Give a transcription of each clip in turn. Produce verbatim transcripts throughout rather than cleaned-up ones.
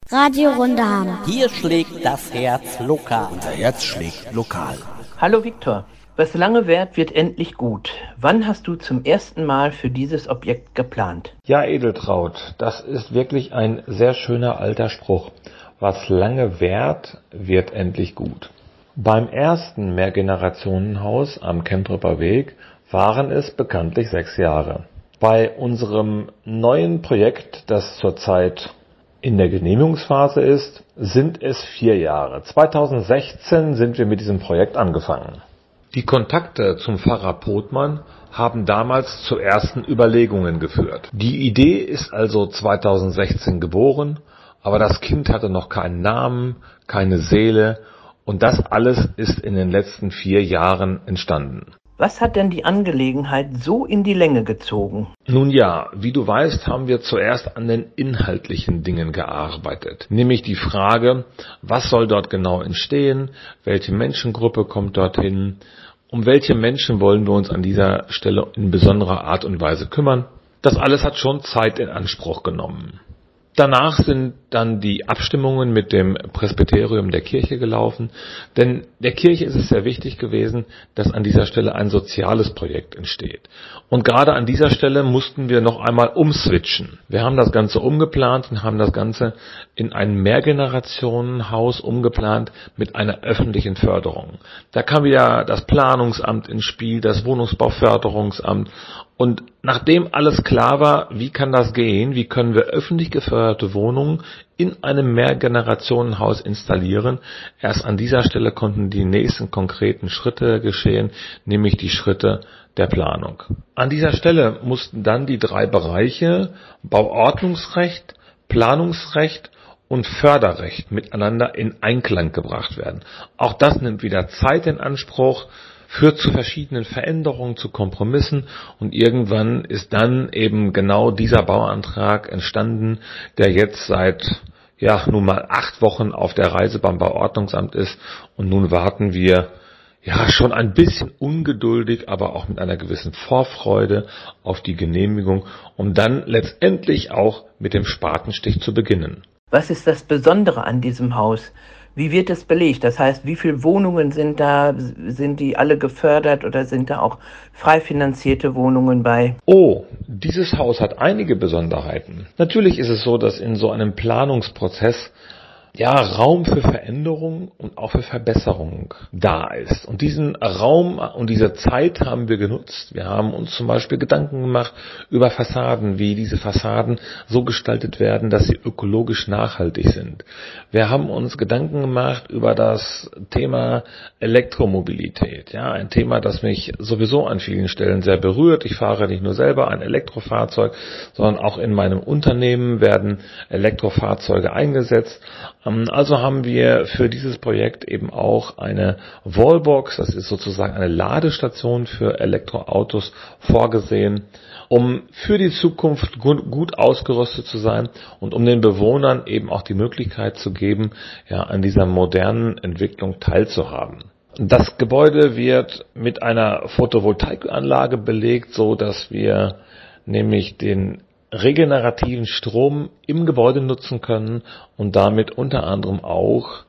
Radio Runderham. Hier schlägt das Herz lokal. Unser Herz schlägt lokal. Hallo Viktor, was lange währt, wird endlich gut. Wann hast du zum ersten Mal für dieses Objekt geplant? Ja, Edeltraud, das ist wirklich ein sehr schöner alter Spruch. Was lange währt, wird endlich gut. Beim ersten Mehrgenerationenhaus am Kemtrupper Weg waren es bekanntlich sechs Jahre. Bei unserem neuen Projekt, das zurzeit in der Genehmigungsphase ist, sind es vier Jahre. zweitausendsechzehn sind wir mit diesem Projekt angefangen. Die Kontakte zum Pfarrer Pothmann haben damals zu ersten Überlegungen geführt. Die Idee ist also zweitausendsechzehn geboren, aber das Kind hatte noch keinen Namen, keine Seele und das alles ist in den letzten vier Jahren entstanden. Was hat denn die Angelegenheit so in die Länge gezogen? Nun ja, wie du weißt, haben wir zuerst an den inhaltlichen Dingen gearbeitet. Nämlich die Frage, was soll dort genau entstehen, welche Menschengruppe kommt dorthin, um welche Menschen wollen wir uns an dieser Stelle in besonderer Art und Weise kümmern. Das alles hat schon Zeit in Anspruch genommen. Danach sind dann die Abstimmungen mit dem Presbyterium der Kirche gelaufen, denn der Kirche ist es sehr wichtig gewesen, dass an dieser Stelle ein soziales Projekt entsteht. Und gerade an dieser Stelle mussten wir noch einmal umswitchen. Wir haben das Ganze umgeplant und haben das Ganze in ein Mehrgenerationenhaus umgeplant mit einer öffentlichen Förderung. Da kam wieder das Planungsamt ins Spiel, das Wohnungsbauförderungsamt. Und nachdem alles klar war, wie kann das gehen, wie können wir öffentlich geförderte Wohnungen in einem Mehrgenerationenhaus installieren, erst an dieser Stelle konnten die nächsten konkreten Schritte geschehen, nämlich die Schritte der Planung. An dieser Stelle mussten dann die drei Bereiche Bauordnungsrecht, Planungsrecht und Förderrecht miteinander in Einklang gebracht werden. Auch das nimmt wieder Zeit in Anspruch, führt zu verschiedenen Veränderungen, zu Kompromissen und irgendwann ist dann eben genau dieser Bauantrag entstanden, der jetzt seit ja nun mal acht Wochen auf der Reise beim Bauordnungsamt ist und nun warten wir ja schon ein bisschen ungeduldig, aber auch mit einer gewissen Vorfreude auf die Genehmigung, um dann letztendlich auch mit dem Spatenstich zu beginnen. Was ist das Besondere an diesem Haus? Wie wird es belegt? Das heißt, wie viele Wohnungen sind da? Sind die alle gefördert oder sind da auch frei finanzierte Wohnungen bei? Oh, dieses Haus hat einige Besonderheiten. Natürlich ist es so, dass in so einem Planungsprozess ja Raum für Veränderung und auch für Verbesserung da ist. Und diesen Raum und diese Zeit haben wir genutzt. Wir haben uns zum Beispiel Gedanken gemacht über Fassaden, wie diese Fassaden so gestaltet werden, dass sie ökologisch nachhaltig sind. Wir haben uns Gedanken gemacht über das Thema Elektromobilität. Ja, ein Thema, das mich sowieso an vielen Stellen sehr berührt. Ich fahre nicht nur selber ein Elektrofahrzeug, sondern auch in meinem Unternehmen werden Elektrofahrzeuge eingesetzt. Also haben wir für dieses Projekt eben auch eine Wallbox, das ist sozusagen eine Ladestation für Elektroautos vorgesehen, um für die Zukunft gut ausgerüstet zu sein und um den Bewohnern eben auch die Möglichkeit zu geben, ja, an dieser modernen Entwicklung teilzuhaben. Das Gebäude wird mit einer Photovoltaikanlage belegt, so dass wir nämlich den regenerativen Strom im Gebäude nutzen können und damit unter anderem auch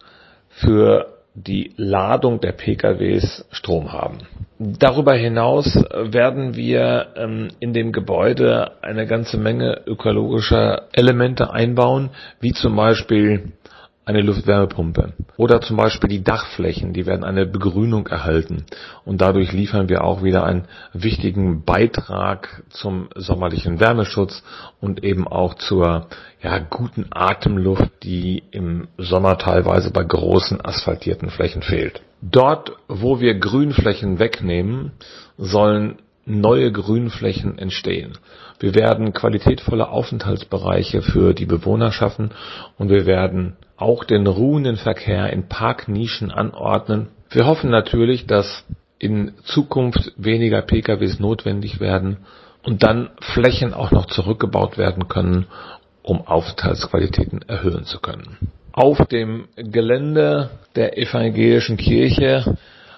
für die Ladung der P K Ws Strom haben. Darüber hinaus werden wir ähm, in dem Gebäude eine ganze Menge ökologischer Elemente einbauen, wie zum Beispiel eine Luftwärmepumpe oder zum Beispiel die Dachflächen, die werden eine Begrünung erhalten und dadurch liefern wir auch wieder einen wichtigen Beitrag zum sommerlichen Wärmeschutz und eben auch zur ja, guten Atemluft, die im Sommer teilweise bei großen asphaltierten Flächen fehlt. Dort, wo wir Grünflächen wegnehmen, sollen neue Grünflächen entstehen. Wir werden qualitätvolle Aufenthaltsbereiche für die Bewohner schaffen und wir werden auch den ruhenden Verkehr in Parknischen anordnen. Wir hoffen natürlich, dass in Zukunft weniger P K Ws notwendig werden und dann Flächen auch noch zurückgebaut werden können, um Aufenthaltsqualitäten erhöhen zu können. Auf dem Gelände der evangelischen Kirche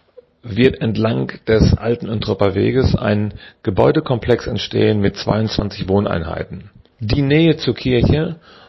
wird entlang des alten Untrupper Weges ein Gebäudekomplex entstehen mit zweiundzwanzig Wohneinheiten. Die Nähe zur Kirche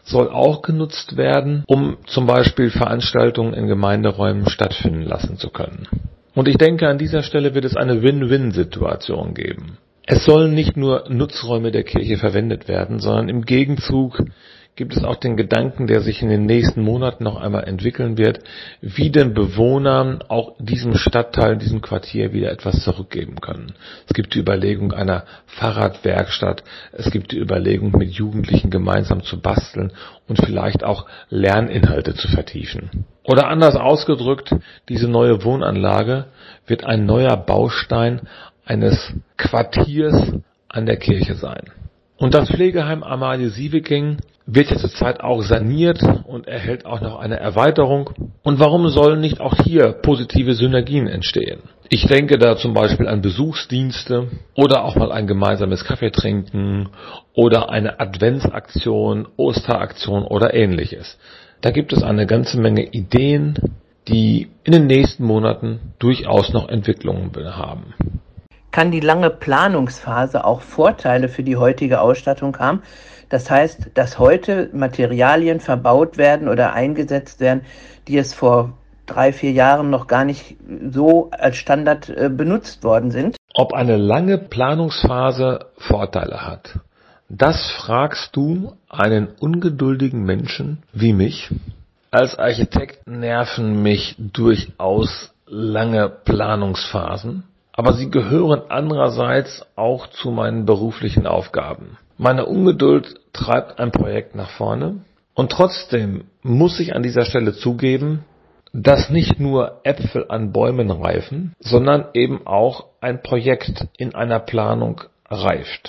soll auch genutzt werden, um zum Beispiel Veranstaltungen in Gemeinderäumen stattfinden lassen zu können. Und ich denke, an dieser Stelle wird es eine Win-Win-Situation geben. Es sollen nicht nur Nutzräume der Kirche verwendet werden, sondern im Gegenzug gibt es auch den Gedanken, der sich in den nächsten Monaten noch einmal entwickeln wird, wie den Bewohnern auch diesem Stadtteil, diesem Quartier wieder etwas zurückgeben können. Es gibt die Überlegung einer Fahrradwerkstatt, es gibt die Überlegung, mit Jugendlichen gemeinsam zu basteln und vielleicht auch Lerninhalte zu vertiefen. Oder anders ausgedrückt, diese neue Wohnanlage wird ein neuer Baustein eines Quartiers an der Kirche sein. Und das Pflegeheim Amalie Sieveking wird ja zurzeit auch saniert und erhält auch noch eine Erweiterung. Und warum sollen nicht auch hier positive Synergien entstehen? Ich denke da zum Beispiel an Besuchsdienste oder auch mal ein gemeinsames Kaffeetrinken oder eine Adventsaktion, Osteraktion oder ähnliches. Da gibt es eine ganze Menge Ideen, die in den nächsten Monaten durchaus noch Entwicklungen haben. Kann die lange Planungsphase auch Vorteile für die heutige Ausstattung haben? Das heißt, dass heute Materialien verbaut werden oder eingesetzt werden, die es vor drei, vier Jahren noch gar nicht so als Standard äh, benutzt worden sind? Ob eine lange Planungsphase Vorteile hat, das fragst du einen ungeduldigen Menschen wie mich. Als Architekt nerven mich durchaus lange Planungsphasen. Aber sie gehören andererseits auch zu meinen beruflichen Aufgaben. Meine Ungeduld treibt ein Projekt nach vorne und trotzdem muss ich an dieser Stelle zugeben, dass nicht nur Äpfel an Bäumen reifen, sondern eben auch ein Projekt in einer Planung reift.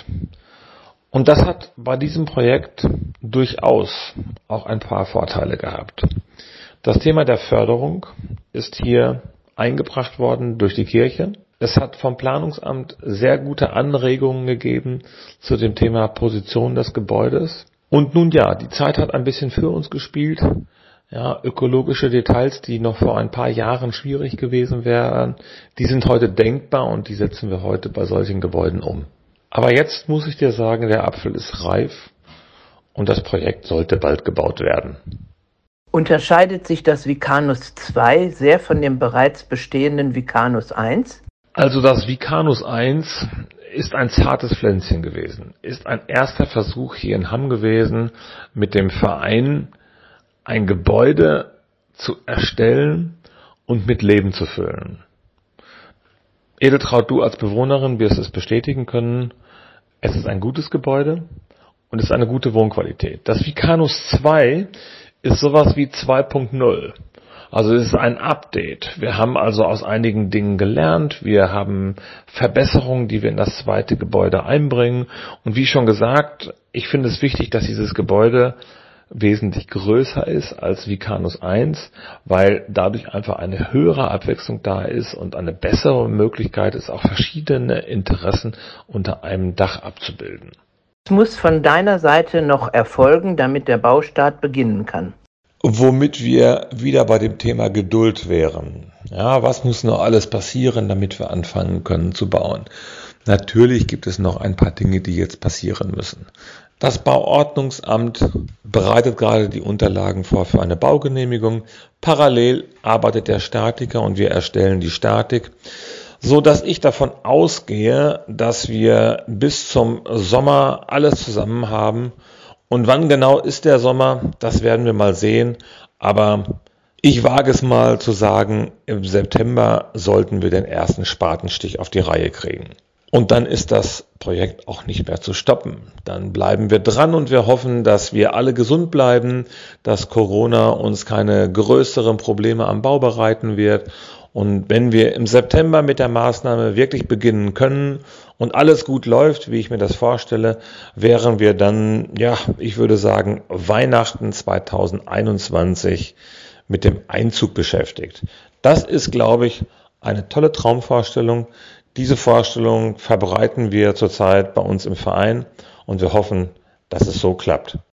Und das hat bei diesem Projekt durchaus auch ein paar Vorteile gehabt. Das Thema der Förderung ist hier eingebracht worden durch die Kirche. Es hat vom Planungsamt sehr gute Anregungen gegeben zu dem Thema Position des Gebäudes. Und nun ja, die Zeit hat ein bisschen für uns gespielt. Ja, ökologische Details, die noch vor ein paar Jahren schwierig gewesen wären, die sind heute denkbar und die setzen wir heute bei solchen Gebäuden um. Aber jetzt muss ich dir sagen, der Apfel ist reif und das Projekt sollte bald gebaut werden. Unterscheidet sich das Vicanus zwei sehr von dem bereits bestehenden Vicanus eins? Also das Vicanus eins ist ein zartes Pflänzchen gewesen, ist ein erster Versuch hier in Hamm gewesen, mit dem Verein ein Gebäude zu erstellen und mit Leben zu füllen. Edeltraud, du als Bewohnerin wirst es bestätigen können, es ist ein gutes Gebäude und es ist eine gute Wohnqualität. Das Vicanus zwei ist sowas wie zwei Punkt null. Also es ist ein Update. Wir haben also aus einigen Dingen gelernt. Wir haben Verbesserungen, die wir in das zweite Gebäude einbringen. Und wie schon gesagt, ich finde es wichtig, dass dieses Gebäude wesentlich größer ist als Vicanus eins, weil dadurch einfach eine höhere Abwechslung da ist und eine bessere Möglichkeit ist, auch verschiedene Interessen unter einem Dach abzubilden. Es muss von deiner Seite noch erfolgen, damit der Baustart beginnen kann. Womit wir wieder bei dem Thema Geduld wären. Ja, was muss noch alles passieren, damit wir anfangen können zu bauen? Natürlich gibt es noch ein paar Dinge, die jetzt passieren müssen. Das Bauordnungsamt bereitet gerade die Unterlagen vor für eine Baugenehmigung. Parallel arbeitet der Statiker und wir erstellen die Statik, so dass ich davon ausgehe, dass wir bis zum Sommer alles zusammen haben. Und wann genau ist der Sommer, das werden wir mal sehen. Aber ich wage es mal zu sagen, im September sollten wir den ersten Spatenstich auf die Reihe kriegen. Und dann ist das Projekt auch nicht mehr zu stoppen. Dann bleiben wir dran und wir hoffen, dass wir alle gesund bleiben, dass Corona uns keine größeren Probleme am Bau bereiten wird. Und wenn wir im September mit der Maßnahme wirklich beginnen können und alles gut läuft, wie ich mir das vorstelle, wären wir dann, ja, ich würde sagen, Weihnachten zweitausendeinundzwanzig mit dem Einzug beschäftigt. Das ist, glaube ich, eine tolle Traumvorstellung. Diese Vorstellung verbreiten wir zurzeit bei uns im Verein und wir hoffen, dass es so klappt.